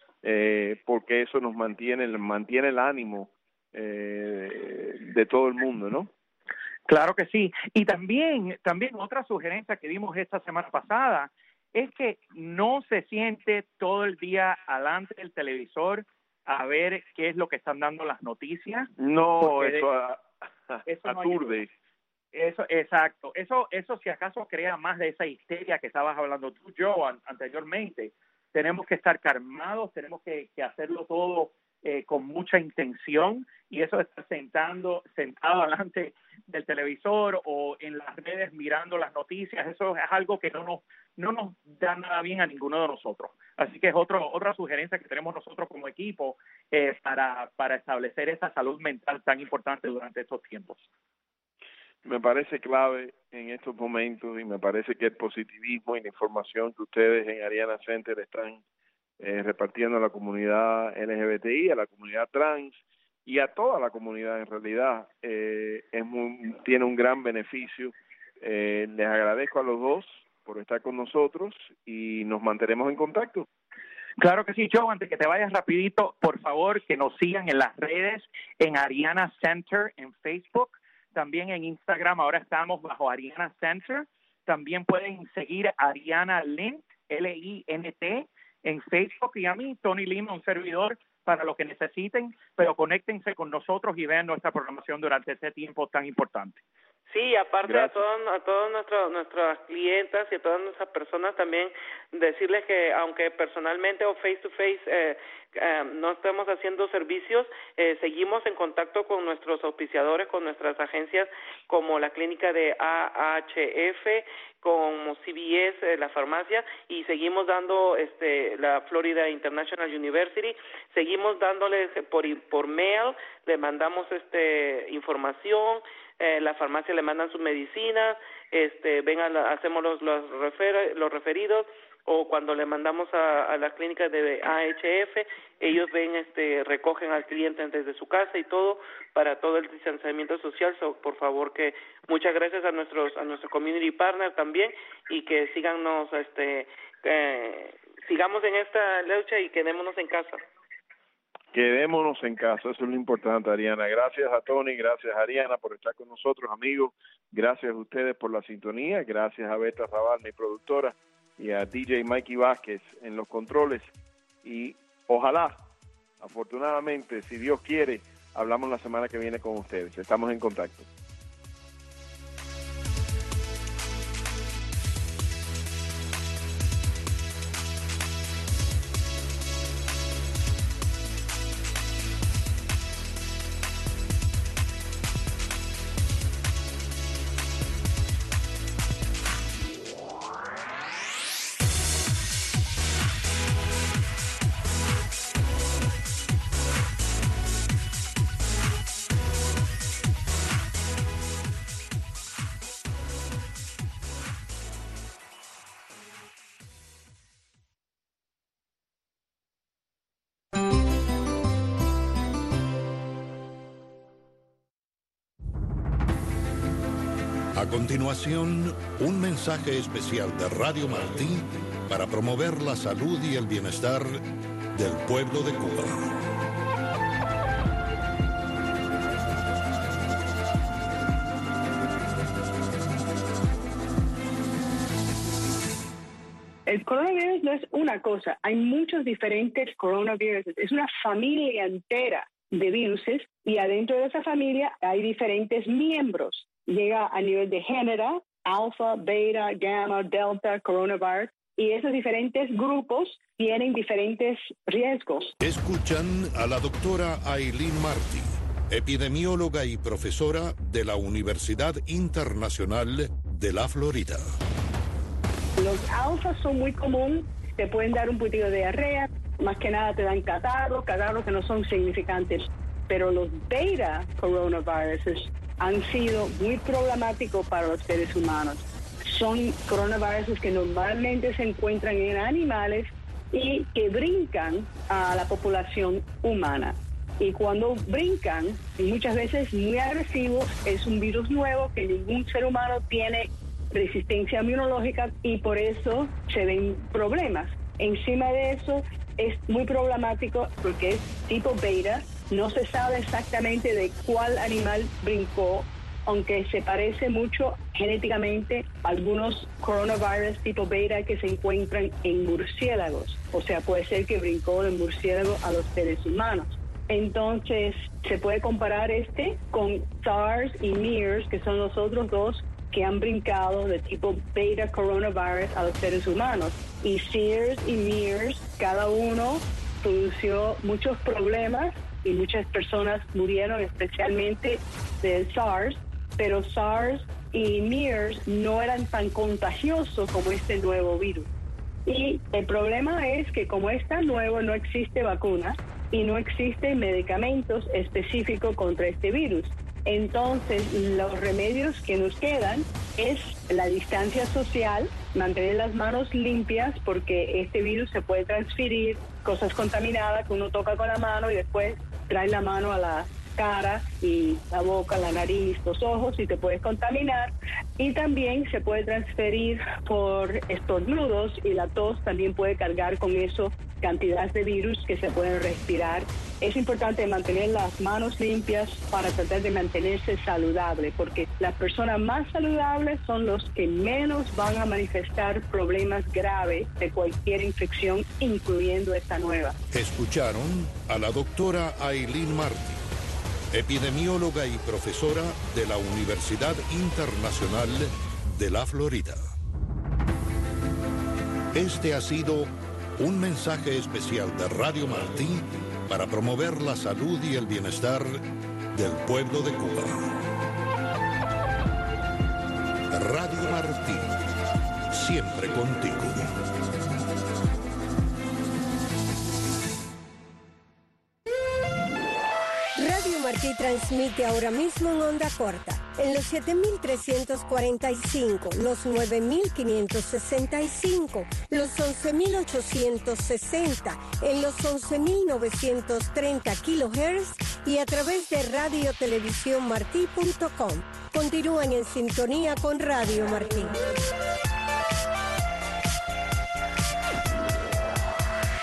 eh, porque eso nos mantiene, mantiene el ánimo eh, de todo el mundo, ¿no? Claro que sí. Y también, también otra sugerencia que dimos esta semana pasada es que no se siente todo el día delante del televisor a ver qué es lo que están dando las noticias. No, eso, a, a, eso aturde. No eso, exacto. Eso, eso si acaso crea más de esa histeria que estabas hablando tú, Joe, an, anteriormente. Tenemos que estar calmados, tenemos que, que hacerlo todo eh, con mucha intención, y eso de estar sentando, sentado delante del televisor o en las redes mirando las noticias, eso es algo que no nos no nos da nada bien a ninguno de nosotros. Así que es otro, otra sugerencia que tenemos nosotros como equipo eh, para, para establecer esa salud mental tan importante durante estos tiempos. Me parece clave en estos momentos, y me parece que el positivismo y la información que ustedes en Ariana Center están eh, repartiendo a la comunidad L G B T I, a la comunidad trans y a toda la comunidad en realidad, eh, es muy, tiene un gran beneficio. Eh, les agradezco a los dos por estar con nosotros y nos mantenemos en contacto. Claro que sí, Joe. Antes que te vayas rapidito, por favor, que nos sigan en las redes, en Ariana Center, en Facebook, también en Instagram. Ahora estamos bajo Ariana Center. También pueden seguir a Ariana Lint, L I N T, en Facebook, y a mí, Tony Lima, un servidor, para lo que necesiten, pero conéctense con nosotros y vean nuestra programación durante este tiempo tan importante. Sí, aparte Gracias. a todos a todas nuestras nuestras clientas y a todas nuestras personas también decirles que aunque personalmente o face to face eh, eh, no estemos haciendo servicios, eh, seguimos en contacto con nuestros auspiciadores, con nuestras agencias como la clínica de A H F, como C B S, eh, la farmacia, y seguimos dando este la Florida International University, seguimos dándoles por por mail, le mandamos este información. Eh, la farmacia le mandan sus medicinas, este, ven a la, hacemos los los, refer, los referidos, o cuando le mandamos a, a las clínicas de A H F, ellos ven, este, recogen al cliente desde su casa y todo para todo el distanciamiento social. So, por favor, que muchas gracias a nuestros a nuestro community partner también, y que síganos, este, eh, sigamos en esta lucha y quedémonos en casa. Quedémonos en casa, eso es lo importante, Ariana. Gracias a Tony, gracias a Ariana por estar con nosotros, amigos. Gracias a ustedes por la sintonía, gracias a Beta Raval, mi productora, y a D J Mikey Vázquez en los controles. Y ojalá, afortunadamente, si Dios quiere, hablamos la semana que viene con ustedes. Estamos en contacto. A continuación, un mensaje especial de Radio Martí para promover la salud y el bienestar del pueblo de Cuba. El coronavirus no es una cosa, hay muchos diferentes coronavirus, es una familia entera de viruses y adentro de esa familia hay diferentes miembros. Llega a nivel de género, alfa, beta, gamma, delta, coronavirus, y esos diferentes grupos tienen diferentes riesgos. Escuchan a la doctora Aileen Martí, epidemióloga y profesora de la Universidad Internacional de la Florida. Los alfas son muy comunes, te pueden dar un poquito de diarrea, más que nada te dan catarros, catarros que no son significantes, pero los beta coronaviruses han sido muy problemáticos para los seres humanos. Son coronavirus que normalmente se encuentran en animales y que brincan a la población humana. Y cuando brincan, y muchas veces muy agresivos, es un virus nuevo que ningún ser humano tiene resistencia inmunológica y por eso se ven problemas. Encima de eso es muy problemático porque es tipo beta, no se sabe exactamente de cuál animal brincó, aunque se parece mucho genéticamente a algunos coronavirus tipo beta que se encuentran en murciélagos. O sea, puede ser que brincó del murciélago a los seres humanos. Entonces, se puede comparar este con SARS y MERS, que son los otros dos que han brincado de tipo beta coronavirus a los seres humanos. Y SARS y MERS, cada uno produjo muchos problemas y muchas personas murieron, especialmente del SARS, pero SARS y MERS no eran tan contagiosos como este nuevo virus. Y el problema es que como es tan nuevo, no existe vacuna y no existen medicamentos específicos contra este virus. Entonces, los remedios que nos quedan es la distancia social, mantener las manos limpias, porque este virus se puede transferir, cosas contaminadas que uno toca con la mano y después trae la mano a la cara y la boca, la nariz, los ojos y te puedes contaminar. Y también se puede transferir por estornudos y la tos también puede cargar con eso cantidades de virus que se pueden respirar. Es importante mantener las manos limpias para tratar de mantenerse saludable, porque las personas más saludables son los que menos van a manifestar problemas graves de cualquier infección, incluyendo esta nueva. Escucharon a la doctora Aileen Martí, epidemióloga y profesora de la Universidad Internacional de la Florida. Este ha sido un mensaje especial de Radio Martí para promover la salud y el bienestar del pueblo de Cuba. Radio Martí, siempre contigo. Radio Martí transmite ahora mismo en onda corta, en los siete mil trescientos cuarenta y cinco, los nueve mil quinientos sesenta y cinco, los once mil ochocientos sesenta, en los once mil novecientos treinta kilohertz y a través de radio televisión martí punto com. Continúan en sintonía con Radio Martí.